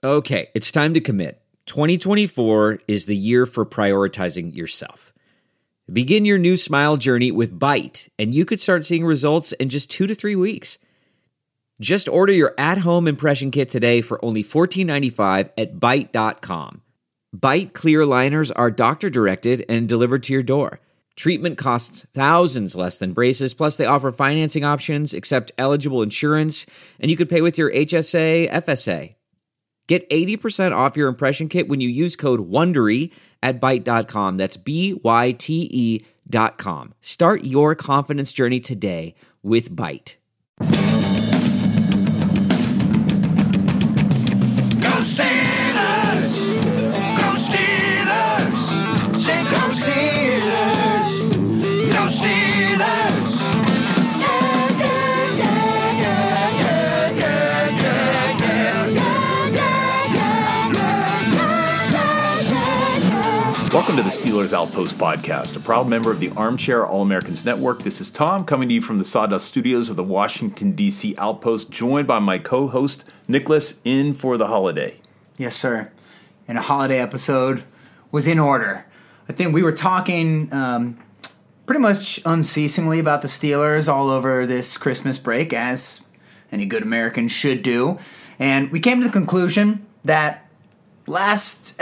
Okay, it's time to commit. 2024 is the year for prioritizing yourself. Begin your new smile journey with Byte, and you could start seeing results in just 2 to 3 weeks. Just order your at-home impression kit today for only $14.95 at Byte.com. Byte clear liners are doctor-directed and delivered to your door. Treatment costs thousands less than braces, plus they offer financing options, accept eligible insurance, and you could pay with your HSA, FSA. Get 80% off your impression kit when you use code WONDERY at Byte.com. That's BYTE.com. Start your confidence journey today with Byte. Go Steelers! Go Steelers! Say go Steelers! Go Steelers! Yeah, yeah, yeah, yeah, yeah, yeah, yeah, yeah. Welcome to the Steelers Outpost Podcast, a proud member of the Armchair All-Americans Network. This is Tom, coming to you from the Sawdust Studios of the Washington, D.C. Outpost, joined by my co-host, Nicholas, in for the holiday. Yes, sir. And a holiday episode was in order. I think we were talking pretty much unceasingly about the Steelers all over this Christmas break, as any good American should do. And we came to the conclusion that last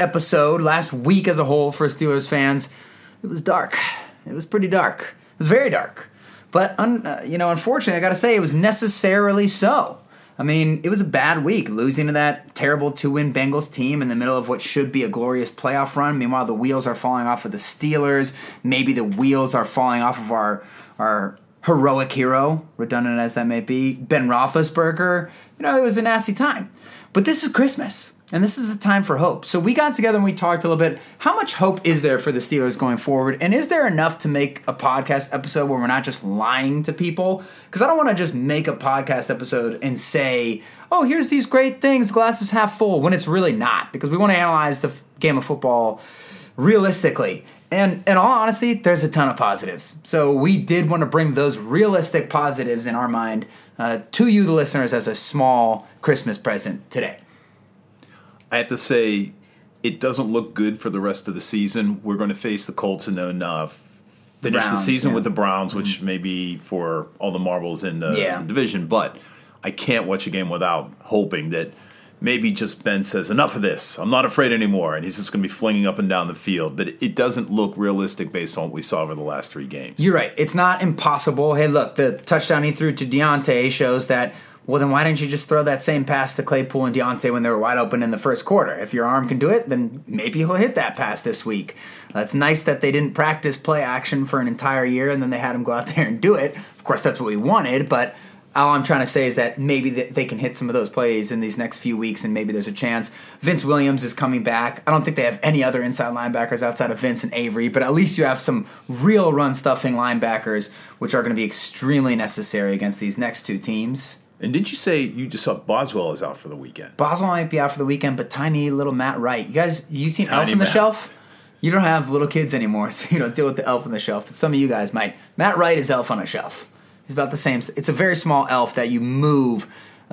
week as a whole for Steelers fans, it was dark. It was pretty dark. It was very dark. But, unfortunately, I got to say, it was necessarily so. I mean, it was a bad week, losing to that terrible 2-win Bengals team in the middle of what should be a glorious playoff run. Meanwhile, the wheels are falling off of the Steelers. Maybe the wheels are falling off of our heroic hero, redundant as that may be, Ben Roethlisberger. It was a nasty time. But this is Christmas, and this is a time for hope. So we got together and we talked a little bit. How much hope is there for the Steelers going forward? And is there enough to make a podcast episode where we're not just lying to people? Because I don't want to just make a podcast episode and say, oh, here's these great things, glass is half full, when it's really not. Because we want to analyze the game of football realistically. And in all honesty, there's a ton of positives. So we did want to bring those realistic positives in our mind to you, the listeners, as a small Christmas present today. I have to say, it doesn't look good for the rest of the season. We're going to face the Colts and then finish the season with the Browns, which may be for all the marbles in the division. But I can't watch a game without hoping that maybe just Ben says, enough of this. I'm not afraid anymore. And he's just going to be flinging up and down the field. But it doesn't look realistic based on what we saw over the last 3 games. You're right. It's not impossible. Hey, look, the touchdown he threw to Deontay shows that, well, then why didn't you just throw that same pass to Claypool and Deontay when they were wide open in the first quarter? If your arm can do it, then maybe he'll hit that pass this week. It's nice that they didn't practice play action for an entire year and then they had him go out there and do it. Of course, that's what we wanted, but all I'm trying to say is that maybe they can hit some of those plays in these next few weeks, and maybe there's a chance. Vince Williams is coming back. I don't think they have any other inside linebackers outside of Vince and Avery, but at least you have some real run-stuffing linebackers, which are going to be extremely necessary against these next 2 teams. And did you say you just saw Boswell is out for the weekend? Boswell might be out for the weekend, but tiny little Matt Wright. You seen Elf on the Matt. Shelf? You don't have little kids anymore, so you don't deal with the Elf on the Shelf, but some of you guys might. Matt Wright is Elf on a Shelf. He's about the same. It's a very small elf that you move,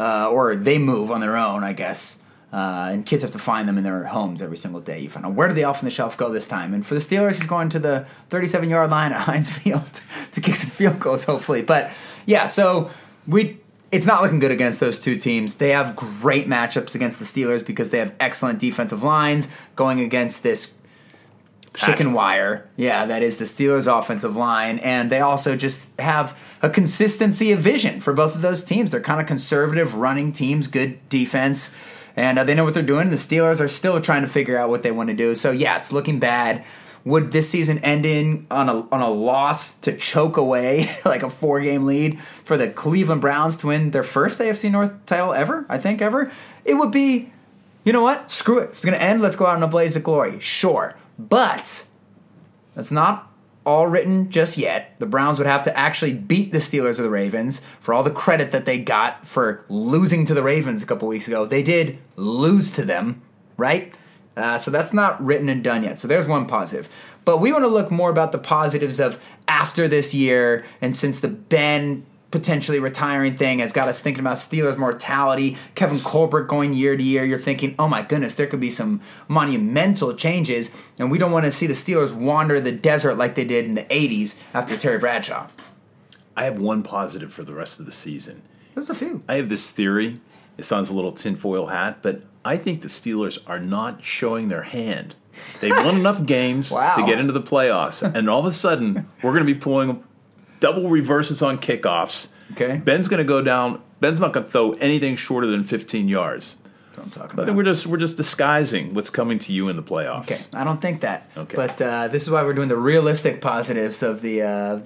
or they move on their own, I guess. And kids have to find them in their homes every single day. You find out, where did the Elf on the Shelf go this time? And for the Steelers, he's going to the 37-yard line at Heinz Field to kick some field goals, hopefully. But, yeah, so it's not looking good against those 2 teams. They have great matchups against the Steelers because they have excellent defensive lines going against this chicken wire. Yeah, that is the Steelers' offensive line. And they also just have a consistency of vision for both of those teams. They're kind of conservative running teams, good defense, and they know what they're doing. The Steelers are still trying to figure out what they want to do. So, yeah, it's looking bad. Would this season end on a loss to choke away like a 4-game lead for the Cleveland Browns to win their first AFC North title ever? It would be, you know what? Screw it. If it's going to end, let's go out in a blaze of glory. Sure. But that's not all written just yet. The Browns would have to actually beat the Steelers or the Ravens for all the credit that they got for losing to the Ravens a couple weeks ago. They did lose to them, right? So that's not written and done yet. So there's one positive. But we want to look more about the positives of after this year, and since the Ben potentially retiring thing has got us thinking about Steelers mortality. Kevin Colbert going year to year. You're thinking, oh my goodness, there could be some monumental changes, and we don't want to see the Steelers wander the desert like they did in the 80s after Terry Bradshaw. I have one positive for the rest of the season. There's a few. I have this theory. It sounds a little tinfoil hat, but I think the Steelers are not showing their hand. They've won enough games Wow. to get into the playoffs, and all of a sudden, we're going to be pulling double reverses on kickoffs. Okay. Ben's going to go down. Ben's not going to throw anything shorter than 15 yards. That's what I'm talking I about. think we're just disguising what's coming to you in the playoffs. Okay, I don't think that. Okay. But this is why we're doing the realistic positives of the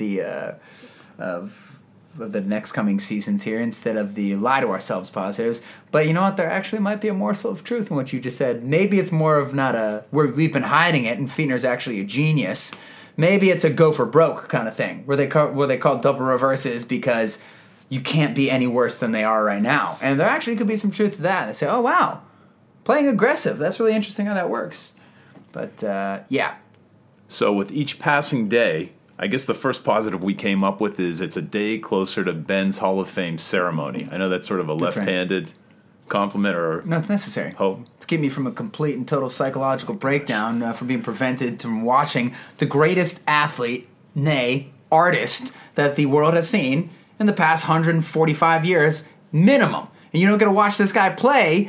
next coming seasons here instead of the lie to ourselves positives. But you know what? There actually might be a morsel of truth in what you just said. Maybe it's more of not a where we've been hiding it, and Fichtner's actually a genius. Maybe it's a go for broke kind of thing where they call double reverses because you can't be any worse than they are right now. And there actually could be some truth to that. They say, oh wow, playing aggressive. That's really interesting how that works. But yeah. So with each passing day, I guess the first positive we came up with is it's a day closer to Ben's Hall of Fame ceremony. I know that's sort of a That's right. left-handed compliment or No, it's necessary. hope. It's keeping me from a complete and total psychological breakdown from being prevented from watching the greatest athlete, nay, artist that the world has seen in the past 145 years, minimum. And you don't get to watch this guy play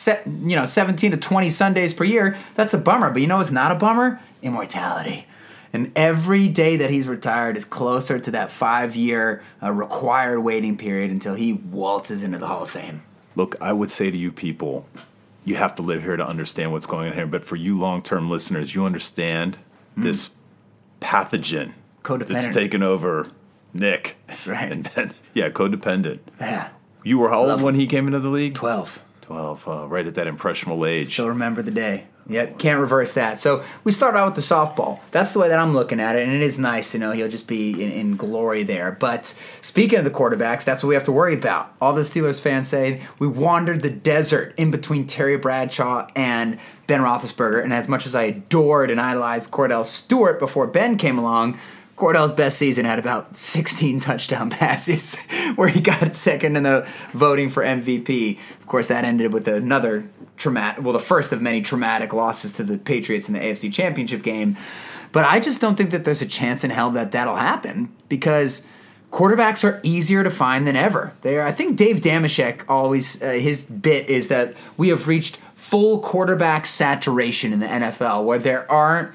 17 to 20 Sundays per year. That's a bummer. But you know what's not a bummer? Immortality. And every day that he's retired is closer to that 5-year required waiting period until he waltzes into the Hall of Fame. Look, I would say to you people, you have to live here to understand what's going on here. But for you long-term listeners, you understand this pathogen Codependent. that's taken over Nick. That's right. And Ben, yeah, codependent. Yeah. You were how old Love when him. he came into the league? 12. 12, right at that impressionable age. Still remember the day. Yep, can't reverse that. So we start out with the softball. That's the way that I'm looking at it, and it is nice to know he'll just be in glory there. But speaking of the quarterbacks, that's what we have to worry about. All the Steelers fans say we wandered the desert in between Terry Bradshaw and Ben Roethlisberger, and as much as I adored and idolized Cordell Stewart before Ben came along, Cordell's best season had about 16 touchdown passes where he got second in the voting for MVP. Of course, that ended with another the first of many traumatic losses to the Patriots in the AFC Championship game. But I just don't think that there's a chance in hell that that'll happen because quarterbacks are easier to find than ever. I think Dave Dameshek always, his bit is that we have reached full quarterback saturation in the NFL where there are,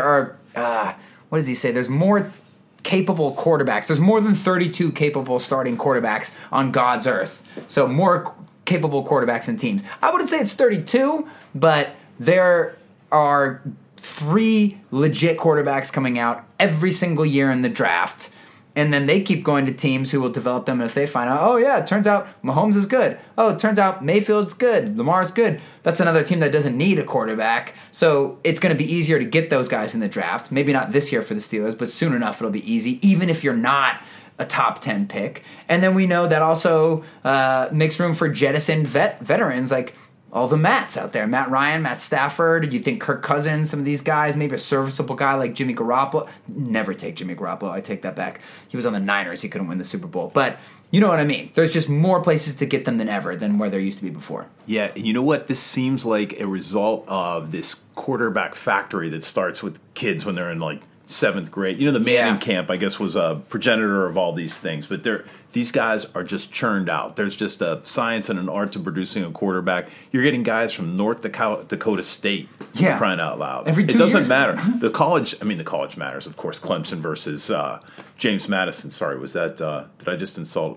what does he say? There's more capable quarterbacks. There's more than 32 capable starting quarterbacks on God's earth. So more capable quarterbacks and teams. I wouldn't say it's 32, but there are 3 legit quarterbacks coming out every single year in the draft. And then they keep going to teams who will develop them. And if they find out, oh yeah, it turns out Mahomes is good. Oh, it turns out Mayfield's good. Lamar's good. That's another team that doesn't need a quarterback. So it's going to be easier to get those guys in the draft. Maybe not this year for the Steelers, but soon enough it'll be easy, even if you're not a top 10 pick. And then we know that also makes room for jettisoned veterans like all the Matts out there. Matt Ryan, Matt Stafford. Do you think Kirk Cousins, some of these guys, maybe a serviceable guy like Jimmy Garoppolo? Never take Jimmy Garoppolo. I take that back. He was on the Niners. He couldn't win the Super Bowl. But you know what I mean. There's just more places to get them than ever than where there used to be before. Yeah, and you know what? This seems like a result of this quarterback factory that starts with kids when they're in like 7th grade. You know, the Manning camp, I guess, was a progenitor of all these things. But these guys are just churned out. There's just a science and an art to producing a quarterback. You're getting guys from North Dakota State, Yeah. crying out loud. Every 2 it doesn't years. matter. The college matters, of course. Clemson versus James Madison. Sorry, was that, did I just insult?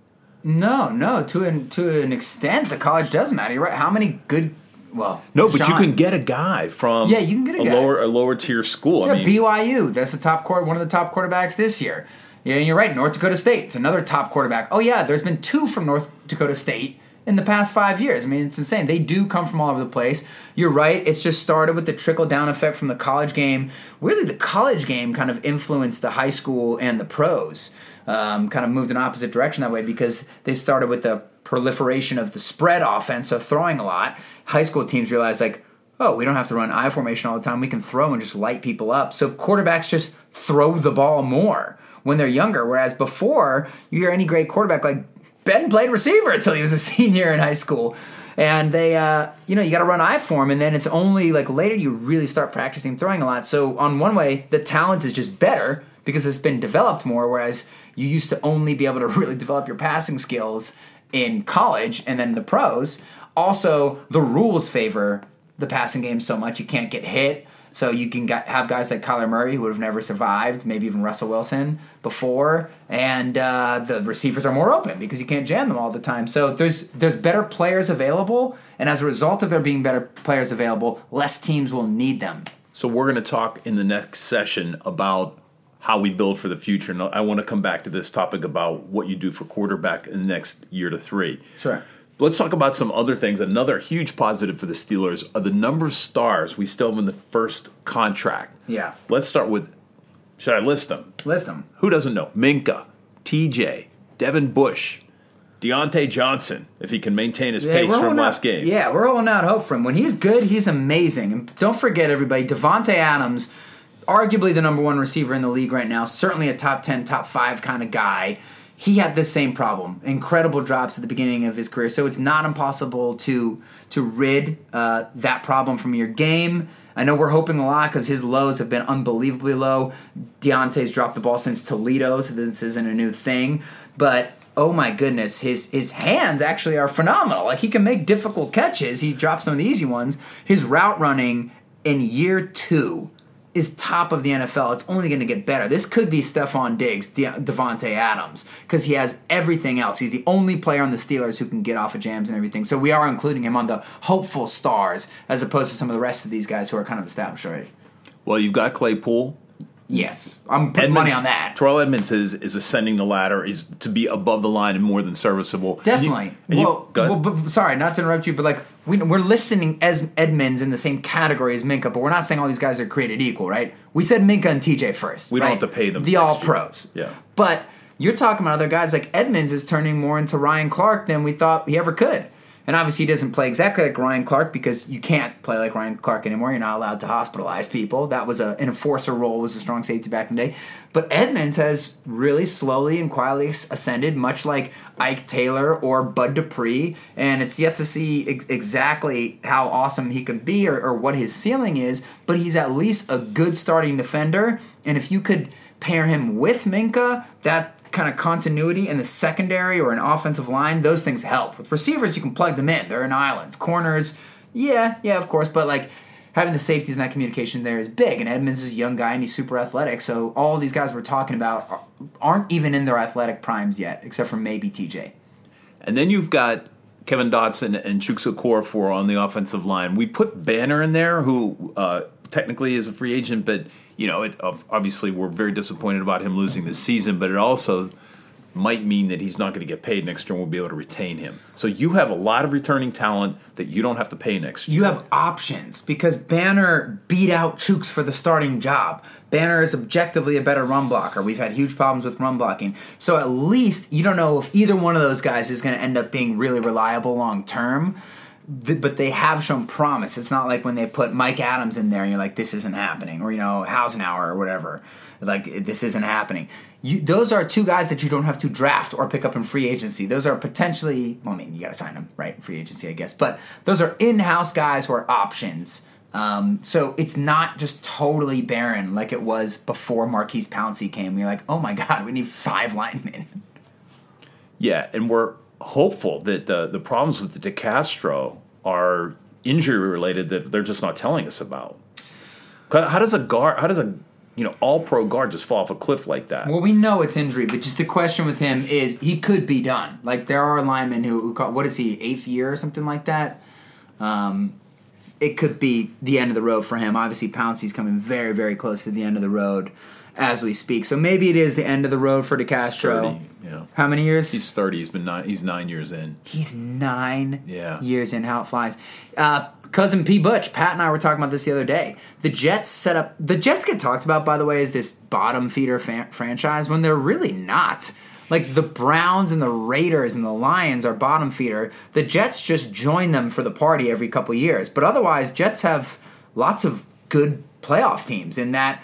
No. To an extent, the college does matter. You're right. How many good... Well, No, but you Sean. can get a guy from Yeah, you can get a guy. lower tier school. Yeah, I mean, BYU. That's one of the top quarterbacks this year. Yeah, and you're right. North Dakota State. It's another top quarterback. Oh, yeah, there's been 2 from North Dakota State in the past 5 years. I mean, it's insane. They do come from all over the place. You're right. It's just started with the trickle-down effect from the college game. Really, the college game kind of influenced the high school and the pros. Kind of moved in opposite direction that way because they started with the proliferation of the spread offense, so throwing a lot. High school teams realized, like, oh, we don't have to run I formation all the time. We can throw and just light people up. So quarterbacks just throw the ball more. when they're younger. Whereas before, you hear any great quarterback, like Ben played receiver until he was a senior in high school. And they, you got to run eye for him, and then it's only like later you really start practicing throwing a lot. So on one way, the talent is just better because it's been developed more, whereas you used to only be able to really develop your passing skills in college and then the pros. Also, the rules favor the passing game so much you can't get hit. So you can have guys like Kyler Murray who would have never survived, maybe even Russell Wilson before, and the receivers are more open because you can't jam them all the time. So there's better players available, and as a result of there being better players available, less teams will need them. So we're going to talk in the next session about how we build for the future, and I want to come back to this topic about what you do for quarterback in the next year to 3. Sure. Let's talk about some other things. Another huge positive for the Steelers are the number of stars we still have in the first contract. Yeah. Let's start with, should I list them? List them. Who doesn't know? Minka, TJ, Devin Bush, Deontay Johnson, if he can maintain his pace from last game. Yeah, we're holding out hope for him. When he's good, he's amazing. And don't forget, everybody, Devontae Adams, arguably the number 1 receiver in the league right now, certainly a top 10, top 5 kind of guy. He had this same problem. Incredible drops at the beginning of his career. So it's not impossible to rid that problem from your game. I know we're hoping a lot because his lows have been unbelievably low. Deontay's dropped the ball since Toledo, so this isn't a new thing. But, oh my goodness, his hands actually are phenomenal. Like, he can make difficult catches. He drops some of the easy ones. His route running in year 2 is top of the NFL. It's only going to get better. This could be Stephon Diggs, Devontae Adams, because he has everything else. He's the only player on the Steelers who can get off of jams and everything. So we are including him on the hopeful stars as opposed to some of the rest of these guys who are kind of established already. Well, you've got Claypool. Yes, I'm putting money on that. Terrell Edmonds is ascending the ladder, is to be above the line and more than serviceable. Definitely. But sorry, not to interrupt you, but like we're listing as Edmonds in the same category as Minka, but we're not saying all these guys are created equal, right? We said Minka and TJ first. We don't have to pay them. The all-pros. Yeah. But you're talking about other guys like Edmonds is turning more into Ryan Clark than we thought he ever could. And obviously he doesn't play exactly like Ryan Clark because you can't play like Ryan Clark anymore. You're not allowed to hospitalize people. That was an enforcer role, was a strong safety back in the day. But Edmonds has really slowly and quietly ascended, much like Ike Taylor or Bud Dupree. And it's yet to see exactly how awesome he could be or what his ceiling is. But he's at least a good starting defender. And if you could pair him with Minka, that kind of continuity in the secondary or an offensive line, those things help. With receivers, you can plug them in. They're in islands. Corners, yeah, of course. But like having the safeties and that communication there is big. And Edmonds is a young guy and he's super athletic. So all these guys we're talking about aren't even in their athletic primes yet, except for maybe TJ. And then you've got Kevin Dotson and Chukwueze Okorafor on the offensive line. We put Banner in there, who technically is a free agent, but obviously we're very disappointed about him losing this season, but it also might mean that he's not going to get paid next year and we'll be able to retain him. So you have a lot of returning talent that you don't have to pay next year. You have options because Banner beat out Chooks for the starting job. Banner is objectively a better run blocker. We've had huge problems with run blocking. So at least you don't know if either one of those guys is going to end up being really reliable long term. But they have shown promise. It's not like when they put Mike Adams in there and you're like, this isn't happening. Or, Hausenauer or whatever. Like, this isn't happening. Those are two guys that you don't have to draft or pick up in free agency. Those are potentially, you got to sign them, right? Free agency, I guess. But those are in-house guys who are options. So it's not just totally barren like it was before Marquise Pouncey came. You're like, oh my God, we need 5 linemen. Yeah, and we're hopeful that the problems with the DeCastro are injury related that they're just not telling us about. How does a all-pro guard just fall off a cliff like that? Well, we know it's injury, but just the question with him is he could be done. Like, there are linemen who what is he, 8th year or something like that? It could be the end of the road for him. Obviously, Pouncey's coming very, very close to the end of the road as we speak. So maybe it is the end of the road for DeCastro. Yeah. How many years? He's 30. He's 9 years in. He's 9 years in. How it flies. Cousin P. Butch, Pat and I were talking about this the other day. The Jets get talked about, by the way, as this bottom feeder franchise when they're really not. Like, the Browns and the Raiders and the Lions are bottom feeder. The Jets just join them for the party every couple years. But otherwise, Jets have lots of good playoff teams in that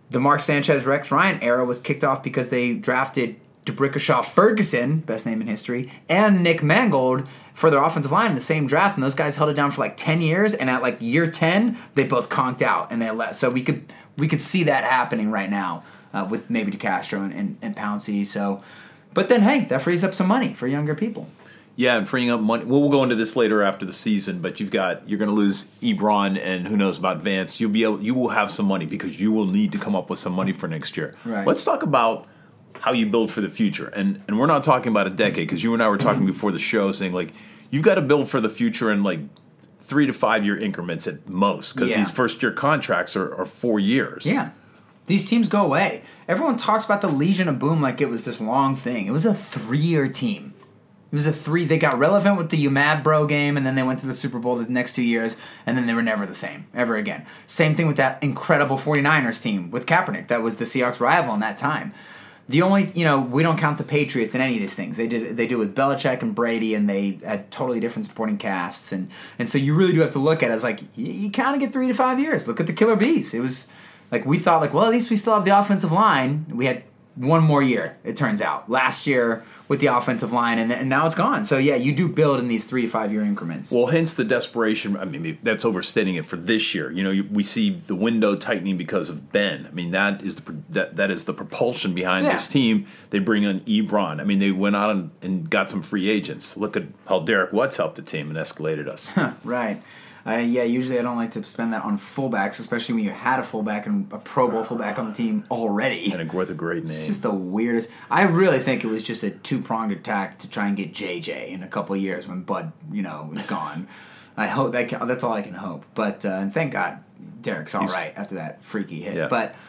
the Mark Sanchez, Rex Ryan era was kicked off because they drafted DeBrickashaw Ferguson, best name in history, and Nick Mangold for their offensive line in the same draft, and those guys held it down for like 10 years, and at like year 10, they both conked out, and they left. So we could see that happening right now with maybe DeCastro and Pouncey. So, but then, hey, that frees up some money for younger people. Yeah, and freeing up money. Well, we'll go into this later after the season, but you're going to lose Ebron and who knows about Vance. You will have some money because you will need to come up with some money for next year. Right. Let's talk about how you build for the future, and we're not talking about a decade because you and I were talking before the show, saying like you've got to build for the future in like 3 to 5 year increments at most because these first year contracts are 4 years. Yeah. These teams go away. Everyone talks about the Legion of Boom like it was this long thing. It was a 3-year team. It was they got relevant with the UMAD Bro game, and then they went to the Super Bowl the next 2 years, and then they were never the same, ever again. Same thing with that incredible 49ers team with Kaepernick. That was the Seahawks' rival in that time. The only, we don't count the Patriots in any of these things. They do with Belichick and Brady, and they had totally different supporting casts. And so you really do have to look at it as like, you kind of get 3 to 5 years. Look at the Killer Bees. It was like, we thought like, well, at least we still have the offensive line. We had one more year, it turns out. Last year with the offensive line, and now it's gone. So, yeah, you do build in these 3 to 5 year increments. Well, hence the desperation. I mean, that's overstating it for this year. We see the window tightening because of Ben. I mean, that is the propulsion behind this team. They bring in Ebron. I mean, they went out and got some free agents. Look at how Derek Watts helped the team and escalated us. Right. Usually I don't like to spend that on fullbacks, especially when you had a fullback and a Pro Bowl fullback on the team already. And with a great name. It's just the weirdest. I really think it was just a 2-pronged attack to try and get JJ in a couple of years when Bud, is gone. I hope that's all I can hope. But and thank God Derek's all right after that freaky hit. Yeah. But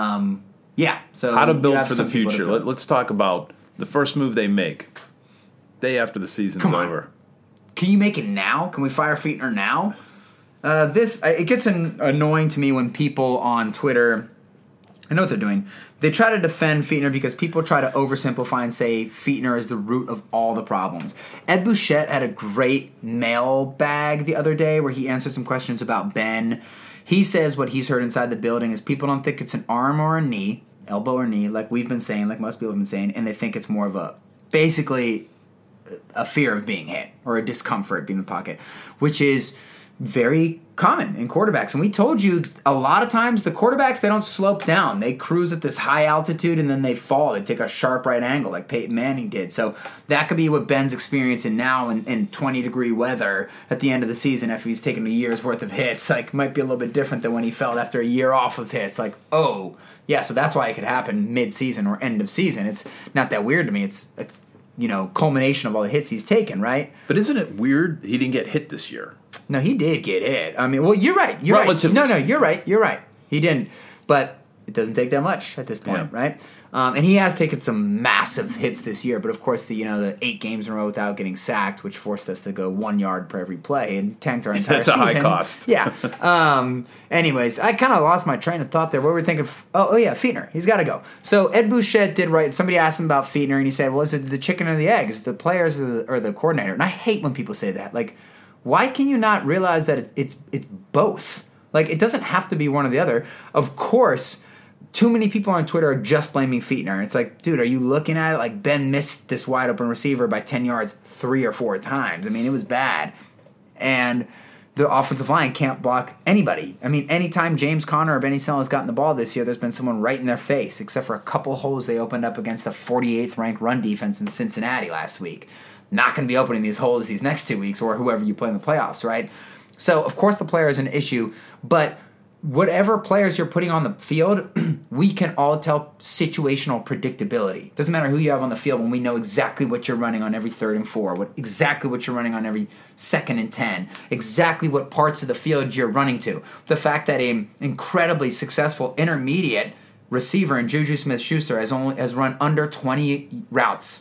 so how to build for the future. Let's talk about the first move they make day after the season's over. Can you make it now? Can we fire Fichtner now? It gets annoying to me when people on Twitter, I know what they're doing. They try to defend Fichtner because people try to oversimplify and say Fichtner is the root of all the problems. Ed Bouchette had a great mailbag the other day where he answered some questions about Ben. He says what he's heard inside the building is people don't think it's an arm or a knee, elbow or knee, like we've been saying, like most people have been saying, and they think it's more of basically a fear of being hit or a discomfort being in the pocket, which is very common in quarterbacks. And we told you a lot of times the quarterbacks, they don't slope down. They cruise at this high altitude and then they fall. They take a sharp right angle like Peyton Manning did. So that could be what Ben's experiencing now in 20-degree weather at the end of the season after he's taken a year's worth of hits. Like, might be a little bit different than when he felt after a year off of hits. Like, oh, yeah, so that's why it could happen mid-season or end of season. It's not that weird to me. It's a culmination of all the hits he's taken, right? But isn't it weird he didn't get hit this year? No, he did get hit. I mean, well, you're right. You're right. No, you're right. You're right. He didn't. But it doesn't take that much at this point, right? And he has taken some massive hits this year. But, of course, the 8 games in a row without getting sacked, which forced us to go 1 yard per every play and tanked our entire season. That's a high cost. Yeah. Anyways, I kind of lost my train of thought there. What were we thinking? Oh, yeah, Fichtner. He's got to go. So Ed Bouchette did right. Somebody asked him about Fichtner, and he said, well, is it the chicken or the egg? Is it the players or the coordinator? And I hate when people say that. Like, why can you not realize that it's both? Like, it doesn't have to be one or the other. Of course, too many people on Twitter are just blaming Fichtner. It's like, dude, are you looking at it? Like, Ben missed this wide open receiver by 10 yards 3 or 4 times. I mean, it was bad. And the offensive line can't block anybody. I mean, anytime James Conner or Benny Snell has gotten the ball this year, there's been someone right in their face, except for a couple holes they opened up against the 48th ranked run defense in Cincinnati last week. Not going to be opening these holes these next 2 weeks or whoever you play in the playoffs, right? So, of course, the player is an issue, but whatever players you're putting on the field, we can all tell situational predictability. Doesn't matter who you have on the field when we know exactly what you're running on every 3rd and 4, exactly what you're running on every 2nd and 10, exactly what parts of the field you're running to. The fact that an incredibly successful intermediate receiver in Juju Smith-Schuster has run under 20 routes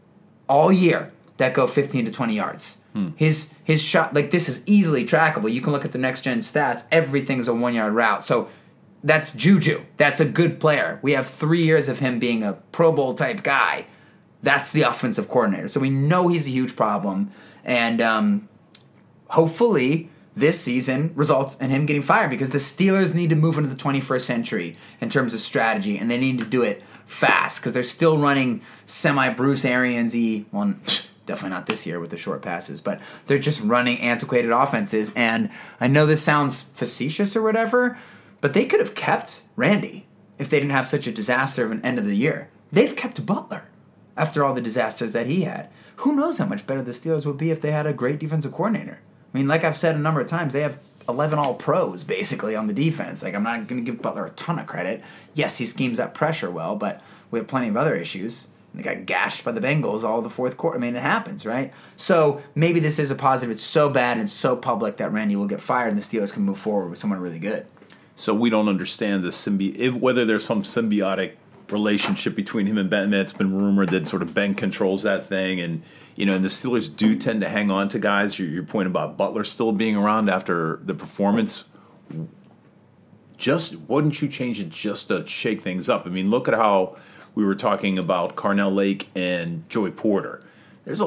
all year that go 15 to 20 yards. His shot, like, this is easily trackable. You can look at the next-gen stats. Everything's a 1-yard route. So that's Juju. That's a good player. We have 3 years of him being a Pro Bowl-type guy. That's the offensive coordinator. So we know he's a huge problem. And hopefully this season results in him getting fired because the Steelers need to move into the 21st century in terms of strategy, and they need to do it fast because they're still running semi-Bruce Arians-y, well, definitely not this year with the short passes, but they're just running antiquated offenses, and I know this sounds facetious or whatever, but they could have kept Randy if they didn't have such a disaster of an end of the year. They've kept Butler after all the disasters that he had. Who knows how much better the Steelers would be if they had a great defensive coordinator? I mean, like I've said a number of times, they have 11 all-pros, basically, on the defense. Like, I'm not going to give Butler a ton of credit. Yes, he schemes that pressure well, but we have plenty of other issues. They got gashed by the Bengals all the fourth quarter. I mean, it happens, right? So maybe this is a positive. It's so bad and so public that Randy will get fired and the Steelers can move forward with someone really good. So we don't understand the whether there's some symbiotic relationship between him and Ben. It's been rumored that sort of Ben controls that thing, and and the Steelers do tend to hang on to guys. Your point about Butler still being around after the performance. Just wouldn't you change it just to shake things up? I mean, look at how we were talking about Carnell Lake and Joey Porter. There's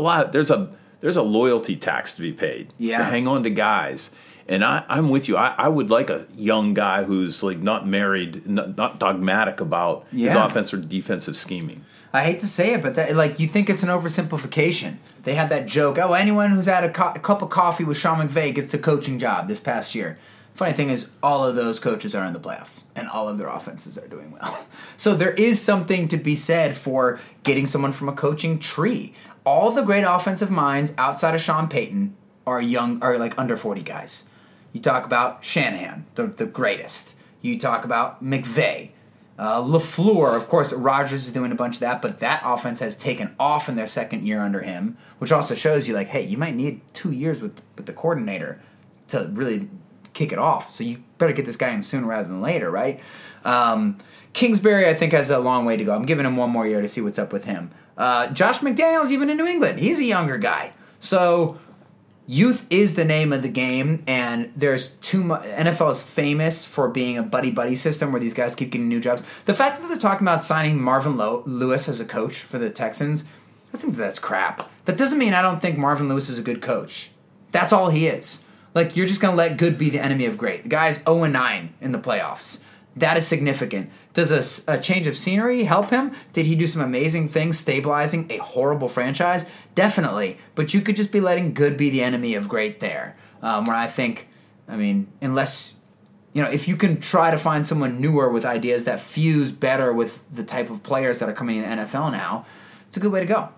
a loyalty tax to be paid to hang on to guys. And I'm with you. I would like a young guy who's like not married, not dogmatic about his offensive or defensive scheming. I hate to say it, but you think it's an oversimplification. They had that joke, anyone who's had a cup of coffee with Sean McVay gets a coaching job this past year. Funny thing is, all of those coaches are in the playoffs, and all of their offenses are doing well. So there is something to be said for getting someone from a coaching tree. All the great offensive minds outside of Sean Payton are like under 40 guys. You talk about Shanahan, the greatest. You talk about McVay. LaFleur, of course, Rodgers is doing a bunch of that, but that offense has taken off in their second year under him, which also shows you, hey, you might need 2 years with the coordinator to really kick it off. So you better get this guy in sooner rather than later, right? Kingsbury, I think, has a long way to go. I'm giving him one more year to see what's up with him. Josh McDaniels, even in New England, he's a younger guy. So youth is the name of the game, and there's too much. NFL is famous for being a buddy-buddy system where these guys keep getting new jobs. The fact that they're talking about signing Marvin Lewis as a coach for the Texans, I think that's crap. That doesn't mean I don't think Marvin Lewis is a good coach. That's all he is. You're just going to let good be the enemy of great. The guy's 0-9 in the playoffs. That is significant. Does a change of scenery help him? Did he do some amazing things stabilizing a horrible franchise? Definitely. But you could just be letting good be the enemy of great there. Where I think, unless, if you can try to find someone newer with ideas that fuse better with the type of players that are coming in the NFL now, it's a good way to go.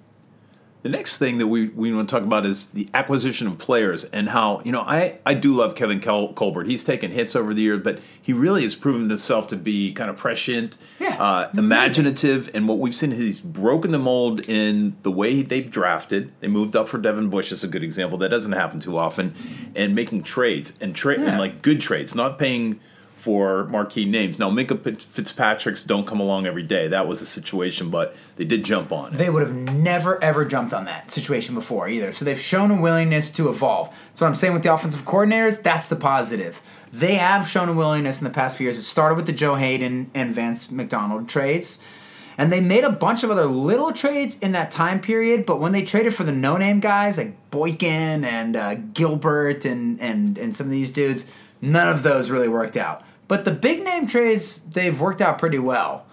The next thing that we want to talk about is the acquisition of players and how, I do love Kevin Colbert. He's taken hits over the years, but he really has proven himself to be kind of prescient, imaginative, and what we've seen is he's broken the mold in the way they've drafted. They moved up for Devin Bush as a good example. That doesn't happen too often. And making trades and good trades, not paying for marquee names. Now, Minkah Fitzpatrick's don't come along every day. That was the situation, but they did jump on it. They would have never, ever jumped on that situation before either. So they've shown a willingness to evolve. That's what I'm saying with the offensive coordinators. That's the positive. They have shown a willingness in the past few years. It started with the Joe Hayden and Vance McDonald trades. And they made a bunch of other little trades in that time period, but when they traded for the no-name guys like Boykin and Gilbert and some of these dudes, none of those really worked out. But the big-name trades, they've worked out pretty well.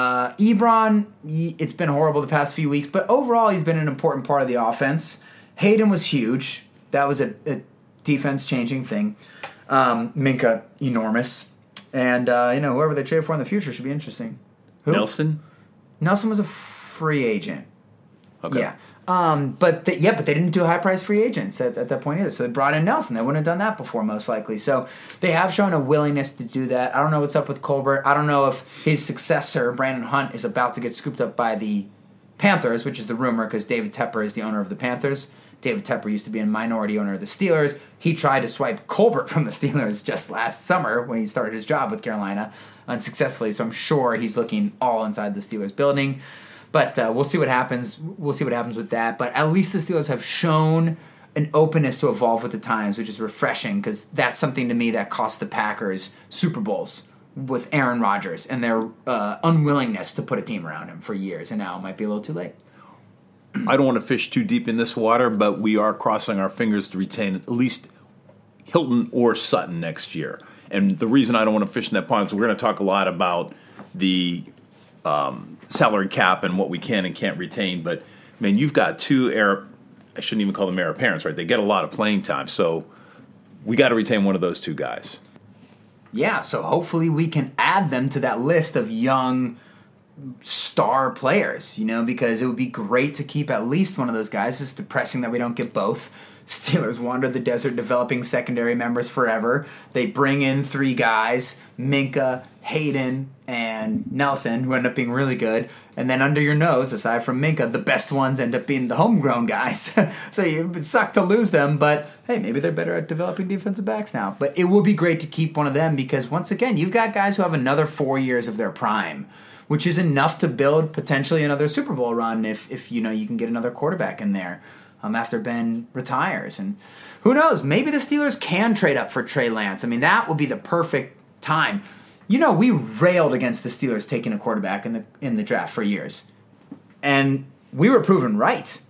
Ebron, it's been horrible the past few weeks, but overall he's been an important part of the offense. Hayden was huge. That was a defense-changing thing. Minkah, enormous. And, whoever they trade for in the future should be interesting. Who? Nelson was a free agent. Okay. Yeah. But they didn't do high-priced free agents at that point either. So they brought in Nelson. They wouldn't have done that before, most likely. So they have shown a willingness to do that. I don't know what's up with Colbert. I don't know if his successor, Brandon Hunt, is about to get scooped up by the Panthers, which is the rumor because David Tepper is the owner of the Panthers. David Tepper used to be a minority owner of the Steelers. He tried to swipe Colbert from the Steelers just last summer when he started his job with Carolina unsuccessfully. So I'm sure he's looking all inside the Steelers building. But we'll see what happens. We'll see what happens with that. But at least the Steelers have shown an openness to evolve with the times, which is refreshing because that's something to me that cost the Packers Super Bowls with Aaron Rodgers and their unwillingness to put a team around him for years. And now it might be a little too late. I don't want to fish too deep in this water, but we are crossing our fingers to retain at least Hilton or Sutton next year. And the reason I don't want to fish in that pond is we're going to talk a lot about the salary cap and what we can and can't retain. But, man, you've got two I shouldn't even call them heir apparents, right? They get a lot of playing time. So we got to retain one of those two guys. Yeah, so hopefully we can add them to that list of young star players, because it would be great to keep at least one of those guys. It's depressing that we don't get both. Steelers wander the desert developing secondary members forever. They bring in 3 guys, Minkah, Hayden, and Nelson, who end up being really good. And then under your nose, aside from Minkah, the best ones end up being the homegrown guys. So it would suck to lose them, but hey, maybe they're better at developing defensive backs now. But it will be great to keep one of them because, once again, you've got guys who have another 4 years of their prime, which is enough to build potentially another Super Bowl run if you can get another quarterback in there. After Ben retires. And who knows, maybe the Steelers can trade up for Trey Lance. I mean, that would be the perfect time. We railed against the Steelers taking a quarterback in the draft for years. And we were proven right.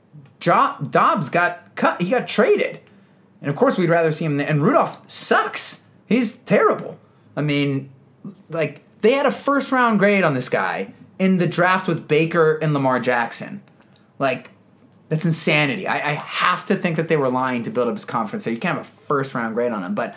Dobbs got cut. He got traded. And, of course, we'd rather see him. And Rudolph sucks. He's terrible. I mean, they had a first-round grade on this guy in the draft with Baker and Lamar Jackson. That's insanity. I have to think that they were lying to build up his confidence. So you can't have a first-round grade on him. But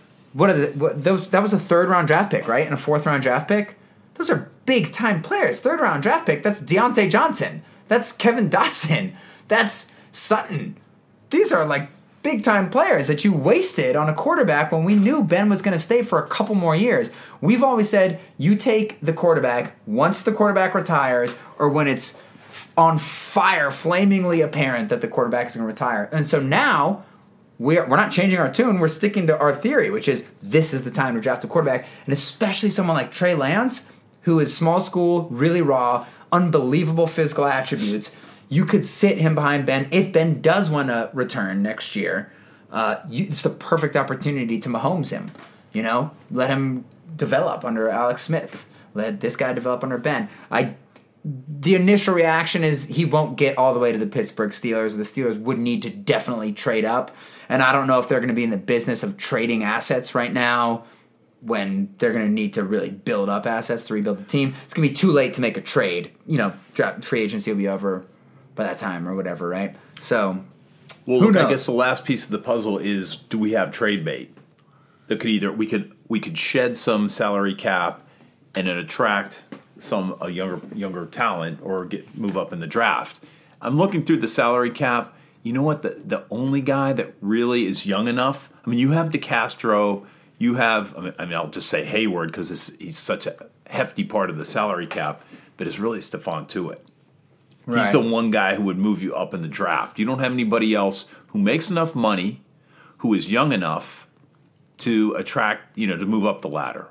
that was a third-round draft pick, right? And a fourth-round draft pick? Those are big-time players. Third-round draft pick, that's Deontay Johnson. That's Kevin Dotson. That's Sutton. These are, big-time players that you wasted on a quarterback when we knew Ben was going to stay for a couple more years. We've always said you take the quarterback once the quarterback retires or when it's on fire, flamingly apparent that the quarterback is going to retire. And so now we're not changing our tune. We're sticking to our theory, which is this is the time to draft a quarterback, and especially someone like Trey Lance, who is small school, really raw, unbelievable physical attributes. You could sit him behind Ben. If Ben does want to return next year, it's the perfect opportunity to Mahomes him. Let him develop under Alex Smith. Let this guy develop under Ben. The initial reaction is he won't get all the way to the Pittsburgh Steelers. The Steelers would need to definitely trade up. And I don't know if they're going to be in the business of trading assets right now when they're going to need to really build up assets to rebuild the team. It's going to be too late to make a trade. Free agency will be over by that time or whatever, right? So, who knows? I guess the last piece of the puzzle is, do we have trade bait that could either we could shed some salary cap and then attract a younger talent or move up in the draft. I'm looking through the salary cap. You know what? The only guy that really is young enough. I mean, you have DeCastro. You have. I'll just say Hayward because he's such a hefty part of the salary cap. But it's really Stephon Tuitt. Right. He's the one guy who would move you up in the draft. You don't have anybody else who makes enough money, who is young enough to attract. To move up the ladder.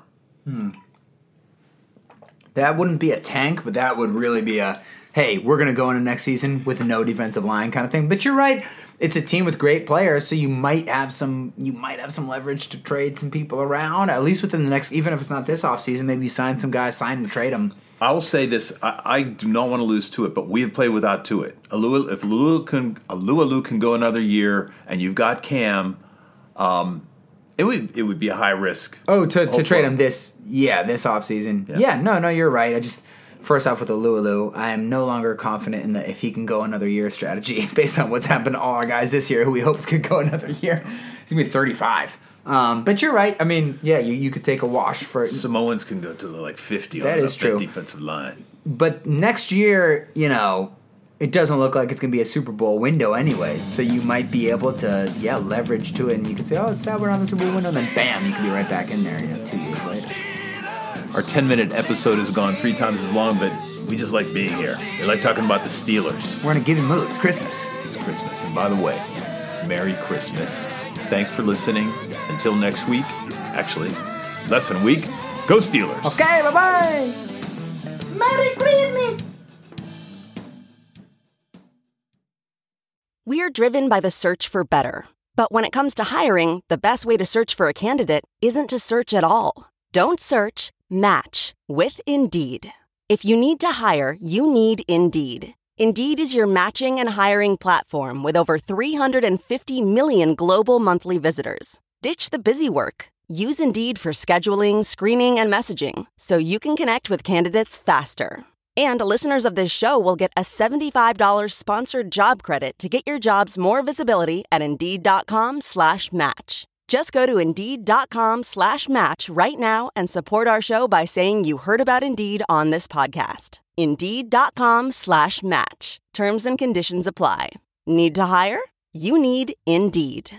That wouldn't be a tank, but that would really be a, hey, we're going to go into next season with no defensive line kind of thing. But you're right. It's a team with great players, so you might have some leverage to trade some people around, at least within the next, even if it's not this offseason, maybe you sign some guys, sign and trade them. I will say this. I do not want to lose Tuitt, but we have played without Tuitt. If Alualu can go another year and you've got Cam, it would be a high risk. Oh, to trade him this offseason. Yeah, no, you're right. I just, first off with Alualu, I am no longer confident in the if he can go another year strategy based on what's happened to all our guys this year who we hoped could go another year. He's going to be 35. But you're right. I mean, yeah, you could take a wash for it. Samoans can go to the 50 that on is the true. Defensive line. But next year, it doesn't look like it's going to be a Super Bowl window anyways. So you might be able to, leverage to it. And you could say, oh, it's sad we're on the Super Bowl window. And then bam, you can be right back in there 2 years later. Our 10-minute episode has gone 3 times as long, but we just like being here. We like talking about the Steelers. We're in a giving mood. It's Christmas. It's Christmas. And by the way, Merry Christmas. Thanks for listening. Until next week. Actually, less than a week. Go Steelers. Okay, bye-bye. Merry Christmas. We are driven by the search for better. But when it comes to hiring, the best way to search for a candidate isn't to search at all. Don't search, match with Indeed. If you need to hire, you need Indeed. Indeed is your matching and hiring platform with over 350 million global monthly visitors. Ditch the busy work. Use Indeed for scheduling, screening, and messaging so you can connect with candidates faster. And listeners of this show will get a $75 sponsored job credit to get your jobs more visibility at Indeed.com/match. Just go to Indeed.com/match right now and support our show by saying you heard about Indeed on this podcast. Indeed.com/match. Terms and conditions apply. Need to hire? You need Indeed.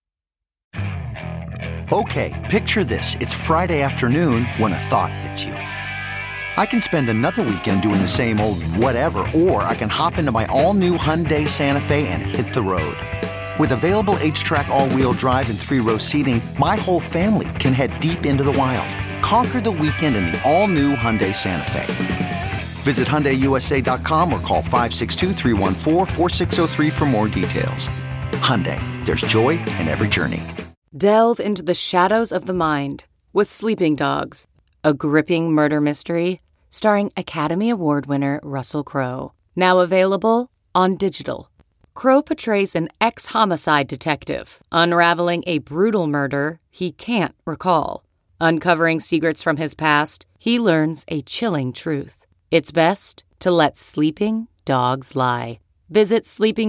Okay, picture this. It's Friday afternoon when a thought hits you. I can spend another weekend doing the same old whatever, or I can hop into my all-new Hyundai Santa Fe and hit the road. With available H-Track all-wheel drive and 3-row seating, my whole family can head deep into the wild. Conquer the weekend in the all-new Hyundai Santa Fe. Visit HyundaiUSA.com or call 562-314-4603 for more details. Hyundai, there's joy in every journey. Delve into the shadows of the mind with Sleeping Dogs, a gripping murder mystery starring Academy Award winner Russell Crowe. Now available on digital. Crowe portrays an ex-homicide detective unraveling a brutal murder he can't recall. Uncovering secrets from his past, he learns a chilling truth. It's best to let sleeping dogs lie. Visit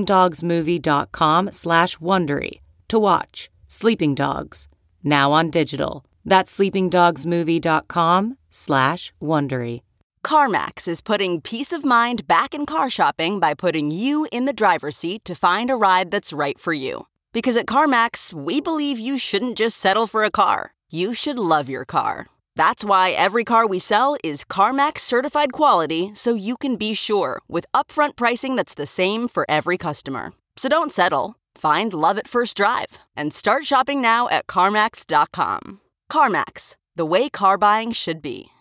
sleepingdogsmovie.com/Wondery to watch Sleeping Dogs, now on digital. That's sleepingdogsmovie.com/Wondery. CarMax is putting peace of mind back in car shopping by putting you in the driver's seat to find a ride that's right for you. Because at CarMax, we believe you shouldn't just settle for a car. You should love your car. That's why every car we sell is CarMax certified quality, so you can be sure with upfront pricing that's the same for every customer. So don't settle. Find love at first drive and start shopping now at CarMax.com. CarMax, the way car buying should be.